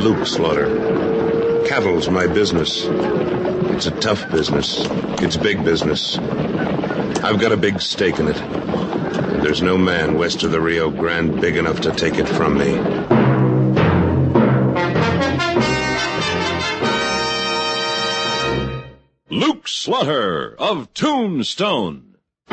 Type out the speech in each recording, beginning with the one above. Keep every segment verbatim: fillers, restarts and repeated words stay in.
Luke Slaughter. Cattle's my business. It's a tough business. It's big business. I've got a big stake in it. And there's no man west of the Rio Grande big enough to take it from me. Luke Slaughter of Tombstone.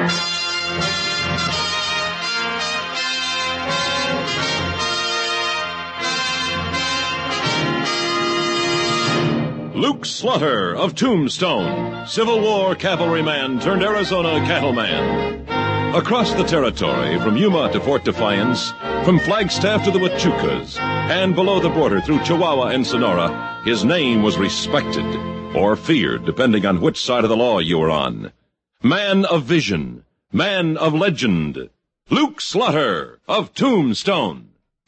Luke Slaughter of Tombstone, Civil War cavalryman turned Arizona cattleman. Across the territory, from Yuma to Fort Defiance, from Flagstaff to the Huachucas, and below the border through Chihuahua and Sonora, his name was respected, or feared, depending on which side of the law you were on. Man of vision, man of legend, Luke Slaughter of Tombstone.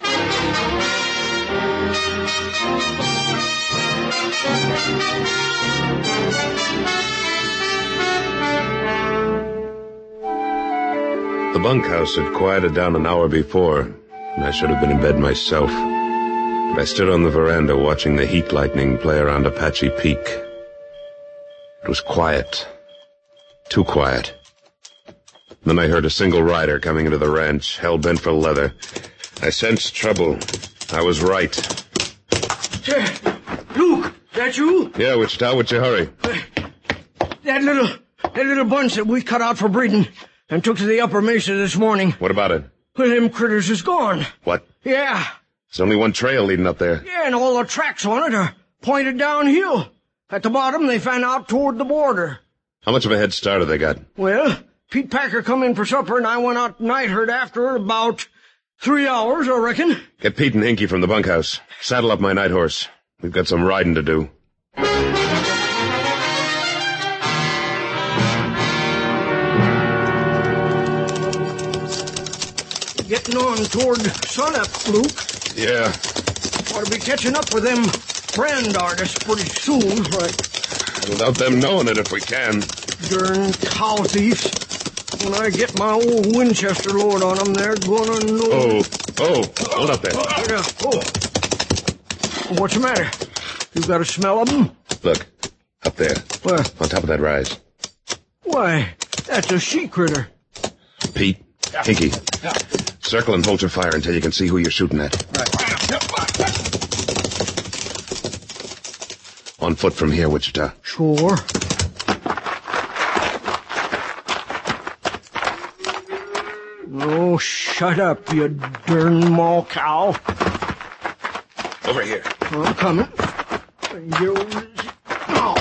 The bunkhouse had quieted down an hour before, and I should have been in bed myself. But I stood on the veranda watching the heat lightning play around Apache Peak. It was quiet. Too quiet. Then I heard a single rider coming into the ranch, hell-bent for leather. I sensed trouble. I was right. Hey, Luke, that you? Yeah, Wichita, what's your hurry? Uh, that little, that little bunch that we cut out for breeding and took to the upper mesa this morning. What about it? Well, them critters is gone. What? Yeah. There's only one trail leading up there. Yeah, and all the tracks on it are pointed downhill. At the bottom, they fan out toward the border. How much of a head start have they got? Well, Pete Packer come in for supper, and I went out night herd after about three hours, I reckon. Get Pete and Hinky from the bunkhouse. Saddle up my night horse. We've got some riding to do. Getting on toward sunup, Luke. Yeah. Ought to be catching up with them brand artists pretty soon, right? Without them knowing it if we can. Darn cow thieves. When I get my old Winchester load on them, they're gonna know... Oh, oh, hold up there. Yeah, oh. What's the matter? You got a smell of them? Look, up there. Where? On top of that rise. Why, that's a she critter. Pete, yeah. Hinky, yeah. Circle and hold your fire until you can see who you're shooting at. Right. On foot from here, Wichita. Sure. Oh, shut up, you darn maw cow. Over here. I'm coming. You... Oh.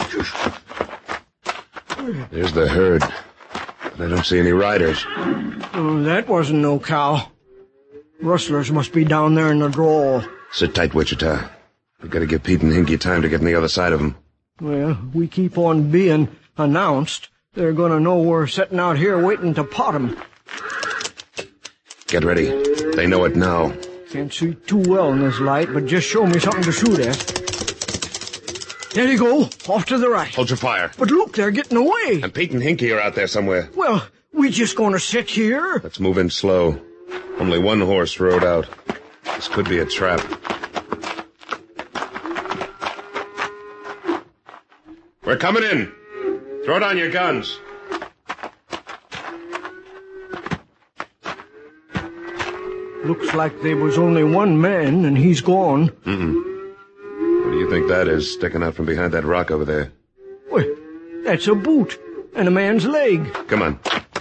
There's the herd. But I don't see any riders. Oh, that wasn't no cow. Rustlers must be down there in the draw. Sit tight, Wichita. We've got to give Pete and Hinky time to get on the other side of them. Well, we keep on being announced. They're gonna know we're sitting out here waiting to pot 'em. Get ready. They know it now. Can't see too well in this light, but just show me something to shoot at. There you go, off to the right. Hold your fire. But look, they're getting away. And Pete and Hinky are out there somewhere. Well, we just gonna sit here? Let's move in slow. Only one horse rode out. This could be a trap. We're coming in. Throw down your guns. Looks like there was only one man, and he's gone. Mm-mm. What do you think that is, sticking out from behind that rock over there? Well, that's a boot, and a man's leg. Come on.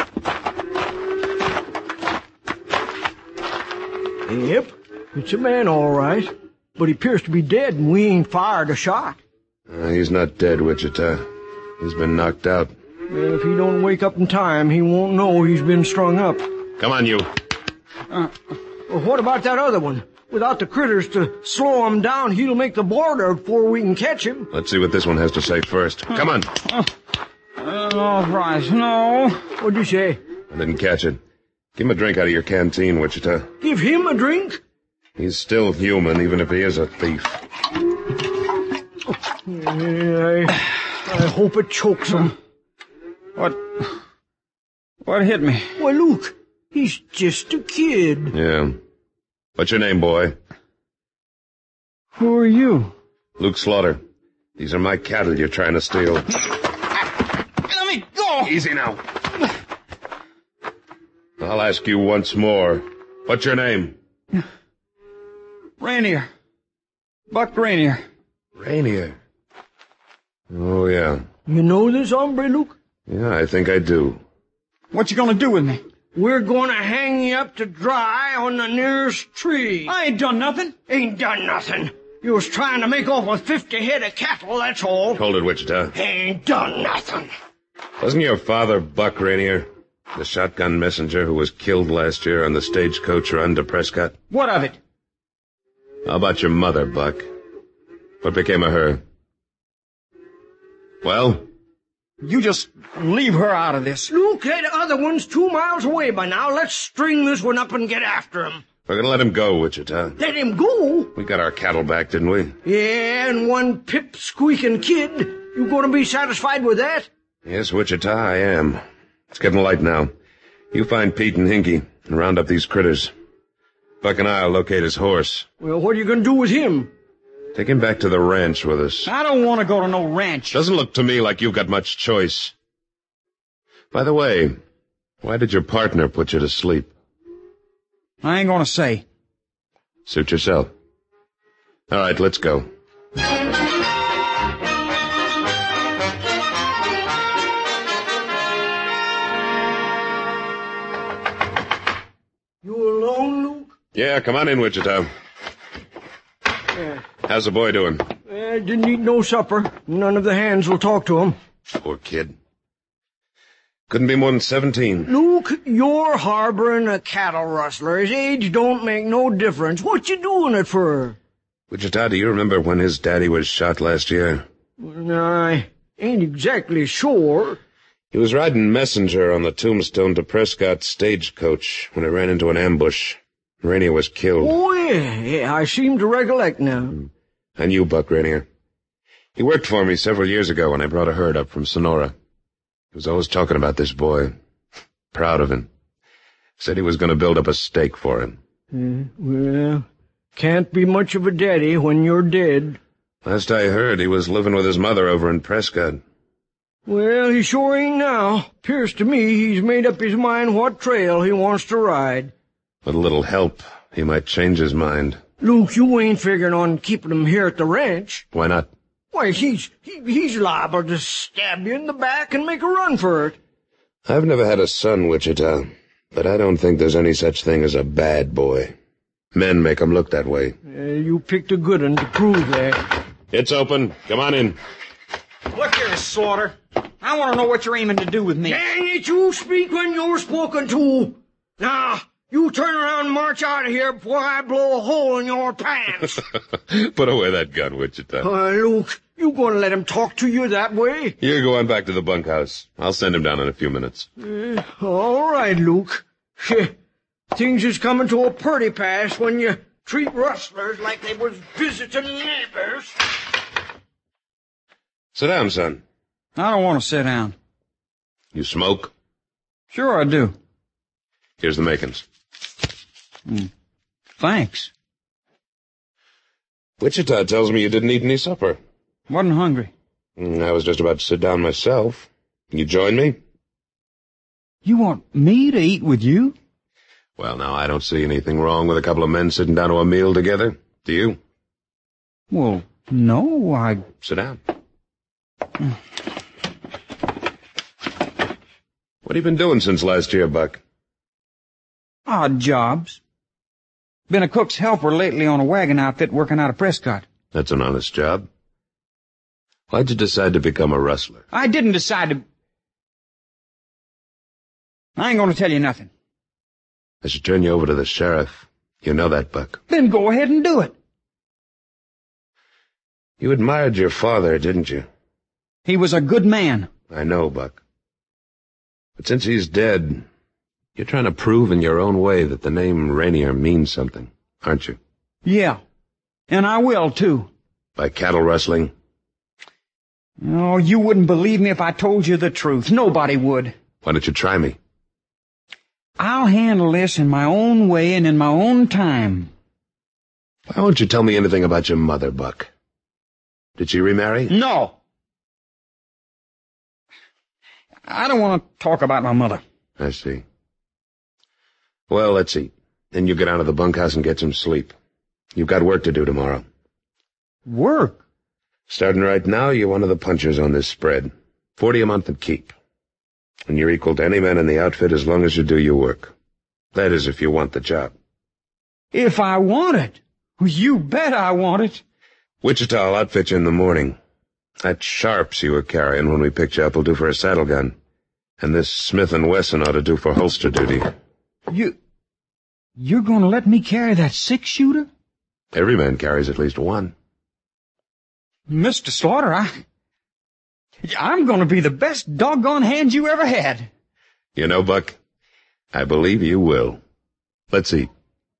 Yep, it's a man all right, but he appears to be dead, and we ain't fired a shot. Uh, he's not dead, Wichita. He's been knocked out. Well, if he don't wake up in time, he won't know he's been strung up. Come on, you. Uh, well, what about that other one? Without the critters to slow him down, he'll make the border before we can catch him. Let's see what this one has to say first. Come on. Uh, uh, all right, no. What'd you say? I didn't catch it. Give him a drink out of your canteen, Wichita. Give him a drink? He's still human, even if he is a thief. Yeah, I, I hope it chokes him. What? What hit me? Well, look, he's just a kid. Yeah. What's your name, boy? Who are you? Luke Slaughter. These are my cattle you're trying to steal. Let me go! Easy now. I'll ask you once more. What's your name? Rainier. Buck Rainier. Rainier. Oh, yeah. You know this hombre, Luke? Yeah, I think I do. What you gonna do with me? We're gonna hang you up to dry on the nearest tree. I ain't done nothing. Ain't done nothing. You was trying to make off with fifty head of cattle, that's all. Hold it, Wichita. Ain't done nothing. Wasn't your father Buck Rainier, the shotgun messenger who was killed last year on the stagecoach run to Prescott? What of it? How about your mother, Buck? What became of her? Well? You just leave her out of this. Luke, that other one's two miles away by now. Let's string this one up and get after him. We're gonna let him go, Wichita. Let him go? We got our cattle back, didn't we? Yeah, and one pip-squeaking kid. You gonna be satisfied with that? Yes, Wichita, I am. It's getting light now. You find Pete and Hinky and round up these critters. Buck and I'll locate his horse. Well, what are you gonna do with him? Take him back to the ranch with us. I don't want to go to no ranch. Doesn't look to me like you've got much choice. By the way, why did your partner put you to sleep? I ain't gonna say. Suit yourself. All right, let's go. You alone, Luke? Yeah, come on in, Wichita. Yeah. How's the boy doing? Uh, didn't eat no supper. None of the hands will talk to him. Poor kid. Couldn't be more than seventeen. Luke, you're harboring a cattle rustler. His age don't make no difference. What you doing it for? Wichita, do you remember when his daddy was shot last year? Well, I ain't exactly sure. He was riding messenger on the Tombstone to Prescott stagecoach when it ran into an ambush. Rainier was killed. Oh, yeah, yeah, I seem to recollect now. I knew Buck Rainier. He worked for me several years ago when I brought a herd up from Sonora. He was always talking about this boy. Proud of him. Said he was going to build up a stake for him. Uh, well, can't be much of a daddy when you're dead. Last I heard, he was living with his mother over in Prescott. Well, he sure ain't now. 'Pears to me he's made up his mind what trail he wants to ride. With a little help, he might change his mind. Luke, you ain't figuring on keeping him here at the ranch. Why not? Why, he's he, he's liable to stab you in the back and make a run for it. I've never had a son, Wichita, but I don't think there's any such thing as a bad boy. Men make 'em look that way. Uh, you picked a good one to prove that. It's open. Come on in. Look here, Slaughter. I want to know what you're aiming to do with me. Dang it, you speak when you're spoken to. Now, you turn around and march out of here before I blow a hole in your pants. Put away that gun, Wichita. uh, Luke, you gonna let him talk to you that way? You go on back to the bunkhouse. I'll send him down in a few minutes. Uh, all right, Luke. Things is coming to a purty pass when you treat rustlers like they was visiting neighbors. Sit down, son. I don't want to sit down. You smoke? Sure I do. Here's the makings. Mm. Thanks. Wichita tells me you didn't eat any supper. Wasn't hungry. I was just about to sit down myself. Can you join me? You want me to eat with you? Well, now, I don't see anything wrong with a couple of men sitting down to a meal together. Do you? Well, no, I... Sit down. What have you been doing since last year, Buck? Odd jobs. Been a cook's helper lately on a wagon outfit working out of Prescott. That's an honest job. Why'd you decide to become a rustler? I didn't decide to... I ain't gonna tell you nothing. I should turn you over to the sheriff. You know that, Buck. Then go ahead and do it. You admired your father, didn't you? He was a good man. I know, Buck. But since he's dead, you're trying to prove in your own way that the name Rainier means something, aren't you? Yeah. And I will, too. By cattle rustling? Oh, you wouldn't believe me if I told you the truth. Nobody would. Why don't you try me? I'll handle this in my own way and in my own time. Why won't you tell me anything about your mother, Buck? Did she remarry? No. I don't want to talk about my mother. I see. Well, let's eat. Then you get down to the bunkhouse and get some sleep. You've got work to do tomorrow. Work? Starting right now, you're one of the punchers on this spread. Forty a month and keep. And you're equal to any man in the outfit as long as you do your work. That is, if you want the job. If I want it? You bet I want it. Wichita will outfit you in the morning. That Sharps you were carrying when we picked you up will do for a saddle gun. And this Smith and Wesson ought to do for holster duty. You... You're going to let me carry that six-shooter? Every man carries at least one. Mister Slaughter, I... I'm going to be the best doggone hand you ever had. You know, Buck, I believe you will. Let's eat.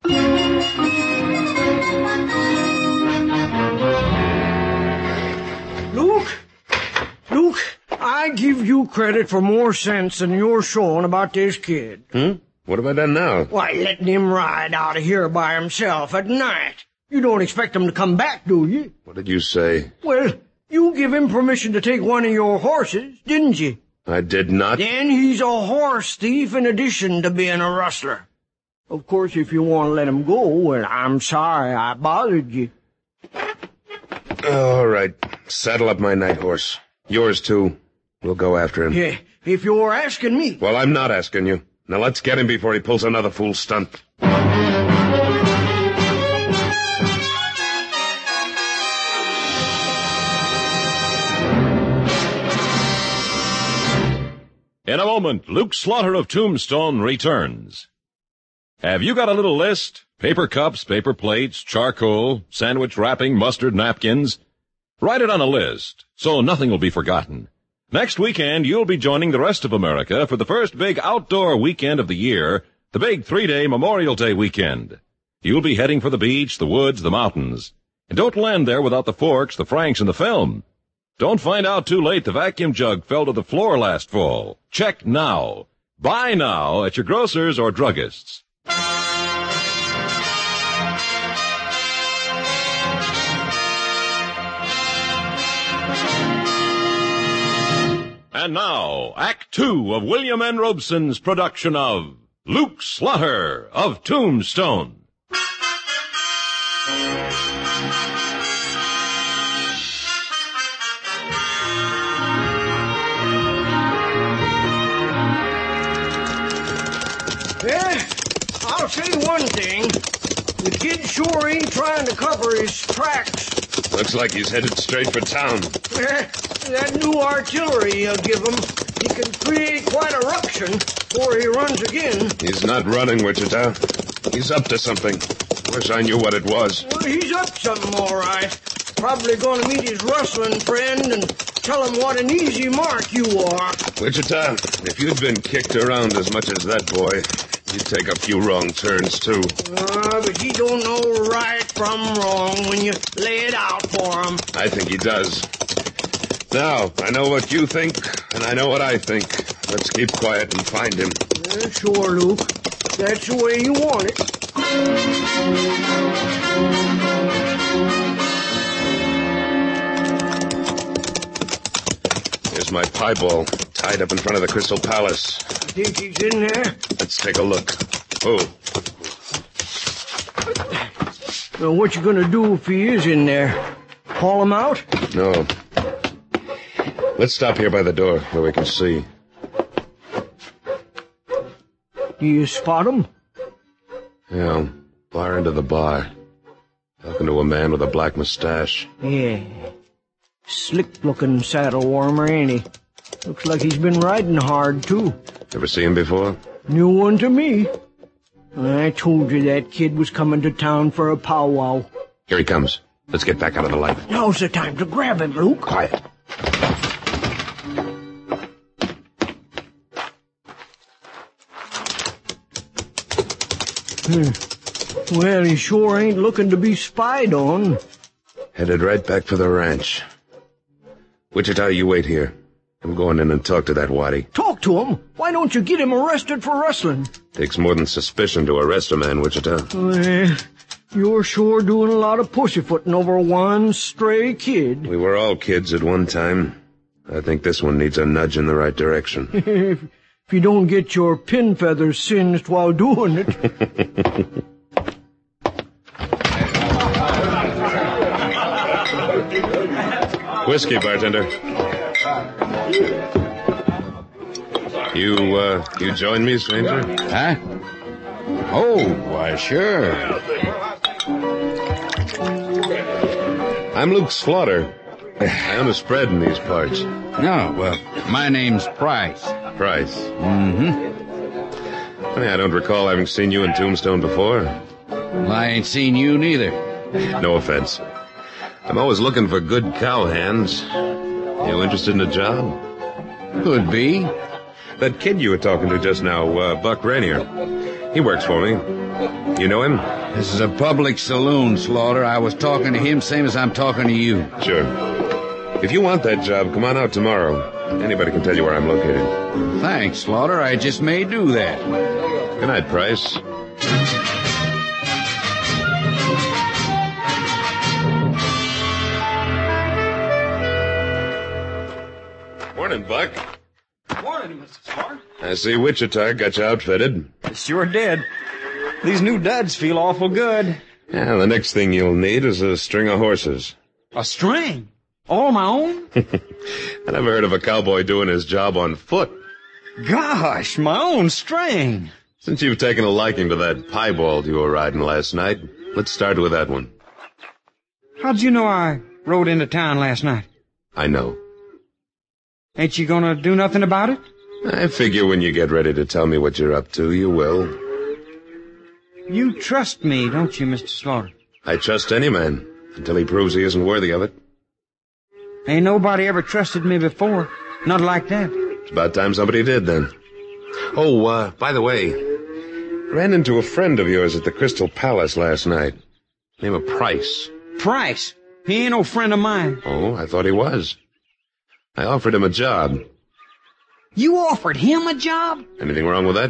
Luke, Luke, I give you credit for more sense than you're showing about this kid. Hmm? What have I done now? Why, letting him ride out of here by himself at night. You don't expect him to come back, do you? What did you say? Well, you give him permission to take one of your horses, didn't you? I did not. Then he's a horse thief in addition to being a rustler. Of course, if you want to let him go, well, I'm sorry I bothered you. All right. Saddle up my night horse. Yours, too. We'll go after him. Yeah, if you're asking me. Well, I'm not asking you. Now let's get him before he pulls another fool stunt. In a moment, Luke Slaughter of Tombstone returns. Have you got a little list? Paper cups, paper plates, charcoal, sandwich wrapping, mustard napkins? Write it on a list, so nothing will be forgotten. Next weekend, you'll be joining the rest of America for the first big outdoor weekend of the year, the big three-day Memorial Day weekend. You'll be heading for the beach, the woods, the mountains. And don't land there without the forks, the franks, and the film. Don't find out too late the vacuum jug fell to the floor last fall. Check now. Buy now at your grocer's or druggist's. And now, Act Two of William N. Robeson's production of Luke Slaughter of Tombstone. Yeah, I'll say one thing. The kid sure ain't trying to cover his tracks. Looks like he's headed straight for town. Eh, that new artillery you give him, he can create quite a ruction before he runs again. He's not running, Wichita. He's up to something. Wish I knew what it was. Well, he's up to something, all right. Probably going to meet his rustling friend and tell him what an easy mark you are. Wichita, if you'd been kicked around as much as that boy, you'd take a few wrong turns, too. Uh, but he don't know right from wrong when you lay it out for him. I think he does. Now, I know what you think, and I know what I think. Let's keep quiet and find him. Uh, sure, Luke. That's the way you want it. Here's my pieball, tied up in front of the Crystal Palace. I think he's in there. Let's take a look. Oh. Well, what you gonna do if he is in there? Haul him out? No. Let's stop here by the door where we can see. Do you spot him? Yeah, far into the bar. Talking to a man with a black mustache. Yeah. Slick-looking saddle warmer, ain't he? Looks like he's been riding hard, too. Ever see him before? New one to me. I told you that kid was coming to town for a powwow. Here he comes. Let's get back out of the light. Now's the time to grab him, Luke. Quiet. Hmm. Well, he sure ain't looking to be spied on. Headed right back for the ranch. Wichita, you wait here. I'm going in and talk to that waddy. Talk to him? Why don't you get him arrested for rustling? Takes more than suspicion to arrest a man, Wichita. Well, You're sure doing a lot of pussyfooting over one stray kid. We were all kids at one time. I think this one needs a nudge in the right direction. if, if you don't get your pin feathers singed while doing it. Whiskey, bartender. You, uh, you join me, stranger? Huh? Oh, why, sure. I'm Luke Slaughter. I own a spread in these parts. No, well, my name's Price. Price? Mm-hmm. Funny, I don't recall having seen you in Tombstone before. Well, I ain't seen you neither. No offense. I'm always looking for good cowhands. You interested in a job? Could be. That kid you were talking to just now, uh, Buck Rainier. He works for me. You know him? This is a public saloon, Slaughter. I was talking to him same as I'm talking to you. Sure. If you want that job, come on out tomorrow. Anybody can tell you where I'm located. Thanks, Slaughter. I just may do that. Good night, Price. Morning, Buck. Morning, Mister Slaughter. I see Wichita got you outfitted. Sure did. These new duds feel awful good. Yeah, the next thing you'll need is a string of horses. A string? All my own? I never heard of a cowboy doing his job on foot. Gosh, my own string. Since you've taken a liking to that piebald you were riding last night, let's start with that one. How'd you know I rode into town last night? I know. Ain't you gonna do nothing about it? I figure when you get ready to tell me what you're up to, you will. You trust me, don't you, Mister Slaughter? I trust any man, until he proves he isn't worthy of it. Ain't nobody ever trusted me before. Not like that. It's about time somebody did, then. Oh, uh, by the way, ran into a friend of yours at the Crystal Palace last night. Name of Price. Price? He ain't no friend of mine. Oh, I thought he was. I offered him a job. You offered him a job? Anything wrong with that?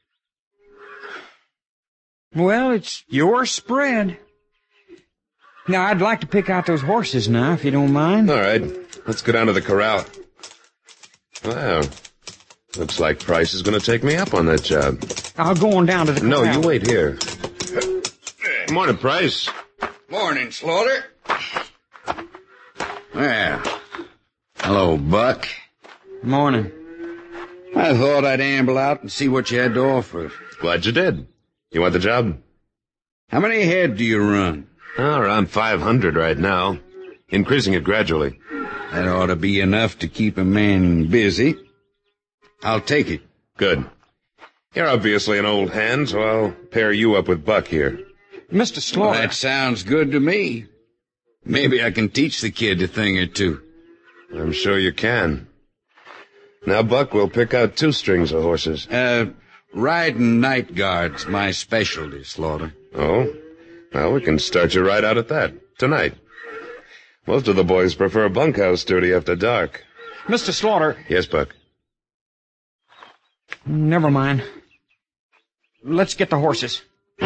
Well, it's your spread. Now, I'd like to pick out those horses now, if you don't mind. All right. Let's go down to the corral. Wow. Looks like Price is going to take me up on that job. I'll go on down to the corral. No, you wait here. Morning, Price. Morning, Slaughter. Well, hello, Buck. Morning. I thought I'd amble out and see what you had to offer. Glad you did. You want the job? How many head do you run? Oh, around five hundred right now. Increasing it gradually. That ought to be enough to keep a man busy. I'll take it. Good. You're obviously an old hand, so I'll pair you up with Buck here. Mister Slaughter. Well, that sounds good to me. Maybe I can teach the kid a thing or two. I'm sure you can. Now, Buck, we'll pick out two strings of horses. Uh, riding night guard's my specialty, Slaughter. Oh? Well, we can start you right out at that. Tonight. Most of the boys prefer bunkhouse duty after dark. Mister Slaughter. Yes, Buck. Never mind. Let's get the horses.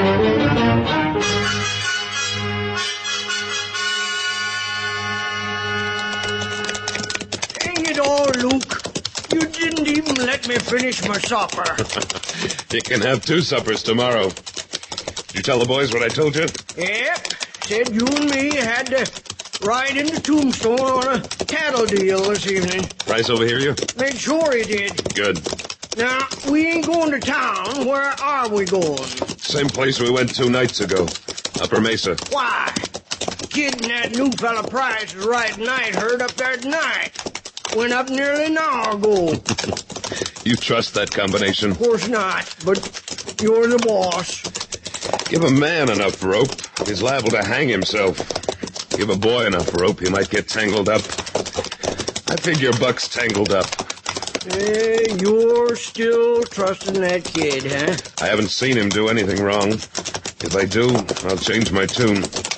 Hang it all, Luke. You didn't even let me finish my supper. You can have two suppers tomorrow. Did you tell the boys what I told you? Yep. Said you and me had to ride into Tombstone on a cattle deal this evening. Price over here, you? Made sure he did. Good. Now, we ain't going to town. Where are we going? Same place we went two nights ago. Upper Mesa. Why? Kid and that new fella Price is riding night herd up there tonight. Went up nearly an hour ago. You trust that combination? Of course not, but you're the boss. Give a man enough rope, he's liable to hang himself. Give a boy enough rope, he might get tangled up. I figure Buck's tangled up. Hey, you're still trusting that kid, huh? I haven't seen him do anything wrong. If I do, I'll change my tune.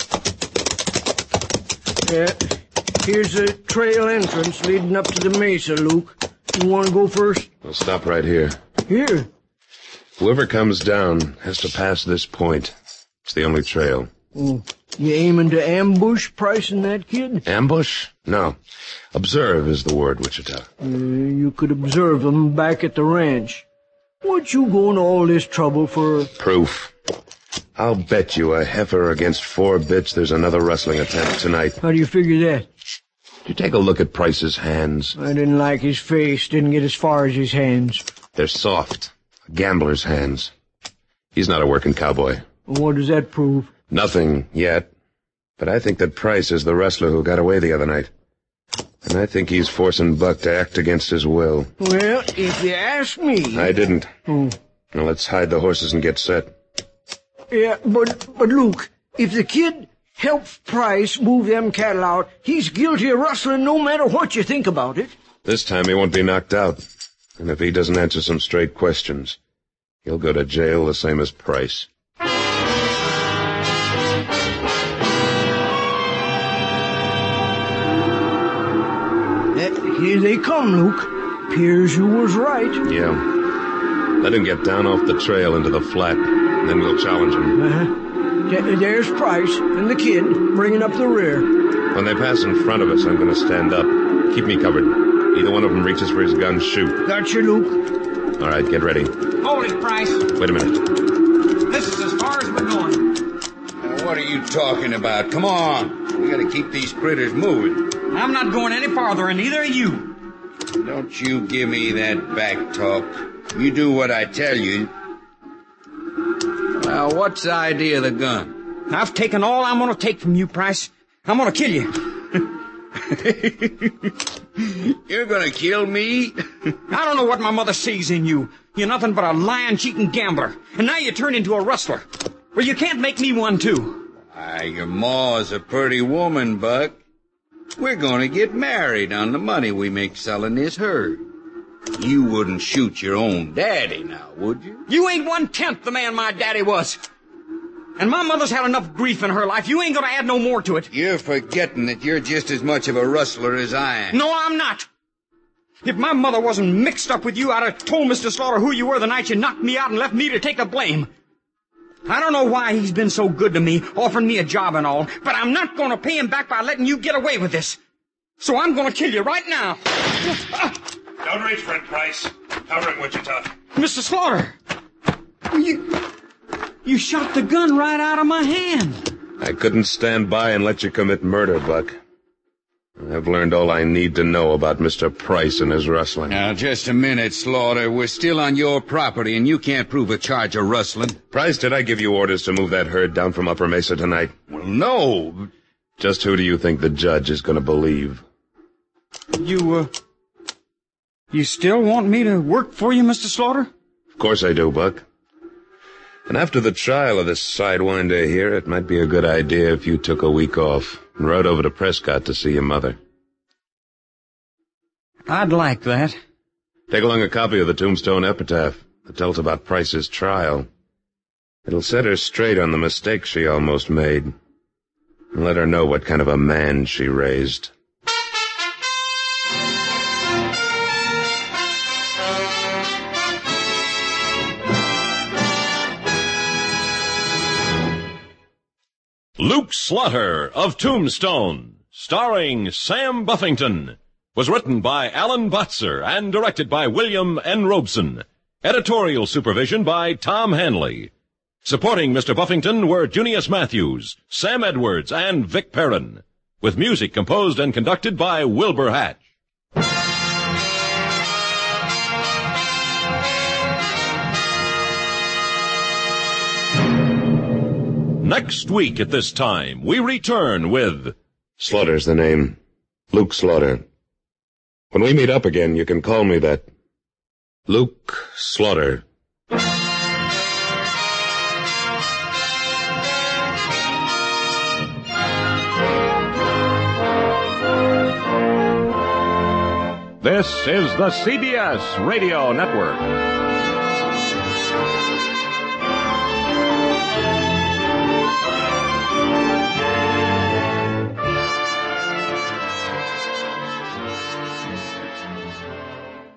Yeah. Here's the trail entrance leading up to the mesa, Luke. You want to go first? I'll stop right here. Here. Whoever comes down has to pass this point. It's the only trail. Oh, you aiming to ambush Price and that kid? Ambush? No. Observe is the word, Wichita. Uh, you could observe them back at the ranch. What you going to all this trouble for? Proof. I'll bet you a heifer against four bits there's another rustling attempt tonight. How do you figure that? Did you take a look at Price's hands? I didn't like his face. Didn't get as far as his hands. They're soft. A gambler's hands. He's not a working cowboy. What does that prove? Nothing yet. But I think that Price is the rustler who got away the other night. And I think he's forcing Buck to act against his will. Well, if you ask me... I didn't. Oh. Now let's hide the horses and get set. Yeah, but, but Luke, if the kid helps Price move them cattle out, he's guilty of rustling no matter what you think about it. This time he won't be knocked out. And if he doesn't answer some straight questions, he'll go to jail the same as Price. Here they come, Luke. Appears you was right. Yeah. Let him get down off the trail into the flat. Then we'll challenge him. Uh-huh. Th- there's Price and the kid bringing up the rear. When they pass in front of us, I'm going to stand up. Keep me covered. Either one of them reaches for his gun, shoot. Got you, Luke. All right, get ready. Hold it, Price. Wait a minute. This is as far as we're going. Now, what are you talking about? Come on. We gotta keep these critters moving. I'm not going any farther, and neither are you. Don't you give me that back talk. You do what I tell you. Now, what's the idea of the gun? I've taken all I'm going to take from you, Price. I'm going to kill you. You're gonna kill me? I don't know what my mother sees in you. You're nothing but a lying, cheating gambler. And now you turn into a rustler. Well, you can't make me one, too. Why, your ma's a pretty woman, Buck. We're gonna get married on the money we make selling this herd. You wouldn't shoot your own daddy now, would you? You ain't one-tenth the man my daddy was. And my mother's had enough grief in her life. You ain't gonna add no more to it. You're forgetting that you're just as much of a rustler as I am. No, I'm not. If my mother wasn't mixed up with you, I'd have told Mister Slaughter who you were the night you knocked me out and left me to take the blame. I don't know why he's been so good to me, offering me a job and all, but I'm not going to pay him back by letting you get away with this. So I'm going to kill you right now. Don't reach for it, Price. Cover him, Wichita. Mister Slaughter, you... You shot the gun right out of my hand. I couldn't stand by and let you commit murder, Buck. I've learned all I need to know about Mister Price and his rustling. Now, just a minute, Slaughter. We're still on your property, and you can't prove a charge of rustling. Price, did I give you orders to move that herd down from Upper Mesa tonight? Well, no. Just who do you think the judge is going to believe? You, uh... You still want me to work for you, Mister Slaughter? Of course I do, Buck. And after the trial of this sidewinder here, it might be a good idea if you took a week off and rode over to Prescott to see your mother. I'd like that. Take along a copy of the tombstone epitaph that tells about Price's trial. It'll set her straight on the mistake she almost made, and let her know what kind of a man she raised. Luke Slaughter of Tombstone, starring Sam Buffington, was written by Alan Botzer and directed by William N. Robeson. Editorial supervision by Tom Hanley. Supporting Mister Buffington were Junius Matthews, Sam Edwards, and Vic Perrin, with music composed and conducted by Wilbur Hatch. Next week at this time, we return with... Slaughter's the name. Luke Slaughter. When we meet up again, you can call me that. Luke Slaughter. This is the C B S Radio Network.